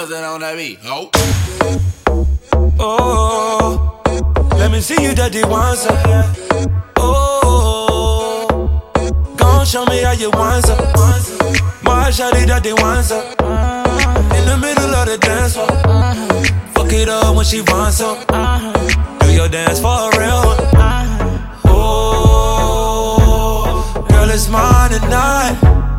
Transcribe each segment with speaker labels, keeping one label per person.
Speaker 1: something on that beat. Oh.
Speaker 2: Oh, let me see you dirty one some. Oh, gon' show me how you want some. My shawty dirty one some. In the middle of the dance floor. Fuck it up when she wants some. Do your dance for a real one. Oh, girl, it's mine tonight.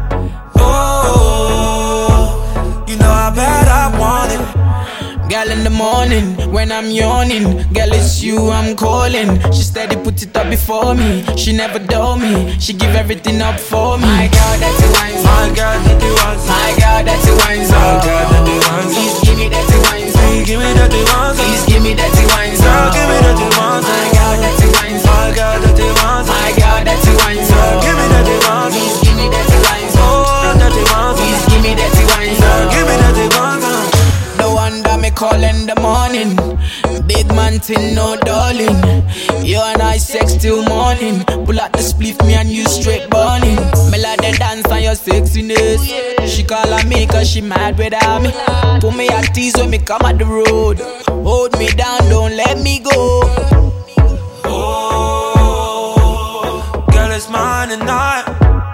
Speaker 2: Oh, you know how bad I want it.
Speaker 3: Girl, in the morning, when I'm yawning, girl, it's you I'm calling. She steady put it up before me. She never dull me. She give everything up for me. My girl, that's a wine song.
Speaker 2: My girl, dirty one some.
Speaker 3: My girl, that's a wine song.
Speaker 2: My girl, dirty one some.
Speaker 3: Please give me that wine song.
Speaker 2: Please give me dirty one some.
Speaker 3: Please give me that wine song.
Speaker 2: Girl, give me dirty one some.
Speaker 3: My girl, that's a wine song.
Speaker 2: My girl, dirty one some.
Speaker 3: My girl, that's a wine song.
Speaker 2: Give me dirty one some.
Speaker 3: Please give me that wine song.
Speaker 2: Oh, dirty one some.
Speaker 3: Please give me that wine song.
Speaker 2: Give me dirty one some.
Speaker 3: No wonder me call in the morning. Big man thing, no darling. You and I sex till morning. Pull out the spliff, me and you straight burning. Me like the dance on your sexiness. She call on me cause she mad without me. Put me at tease when me come at the road. Hold me down, don't let me go.
Speaker 2: Oh, girl, it's mine tonight.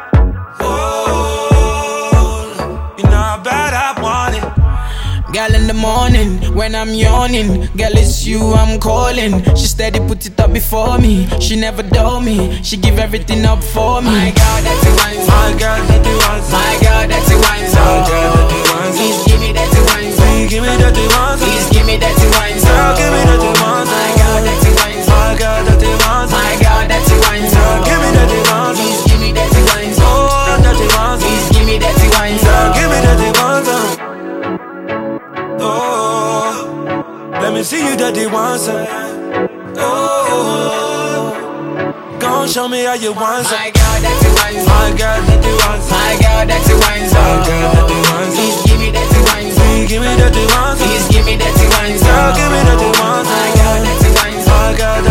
Speaker 2: Oh, you know how bad I want it.
Speaker 3: Girl, in the morning, when I'm yawning, girl, it's you I'm calling. She steady put it up before me. She never dull me. She give everything up for me. My girl, that's a wine song.
Speaker 2: My girl, dirty one some.
Speaker 3: My girl, that's a wine song.
Speaker 2: My girl, dirty one some.
Speaker 3: Please give me that wine song.
Speaker 2: Please give me dirty one some.
Speaker 3: Please give me that wine song.
Speaker 2: Girl, give me dirty one some.
Speaker 3: My girl, that's a wine song.
Speaker 2: My girl, dirty one some.
Speaker 3: My girl, that's a wine song.
Speaker 2: Give me dirty one some.
Speaker 3: Please give me that wine song.
Speaker 2: Oh, dirty one some.
Speaker 3: Please give me that wine song.
Speaker 2: Give me dirty one some. Oh, let me see you dirty one some. Oh, gon' show me how you want some.
Speaker 3: My girl, that's a wine song.
Speaker 2: My girl, dirty one some.
Speaker 3: My girl, that's a wine song.
Speaker 2: My girl, dirty one some.
Speaker 3: Please give me that wine song.
Speaker 2: Please give me dirty one some.
Speaker 3: Please give me that wine song.
Speaker 2: Girl, give me dirty one some.
Speaker 3: My girl, that's a wine song.
Speaker 2: My girl,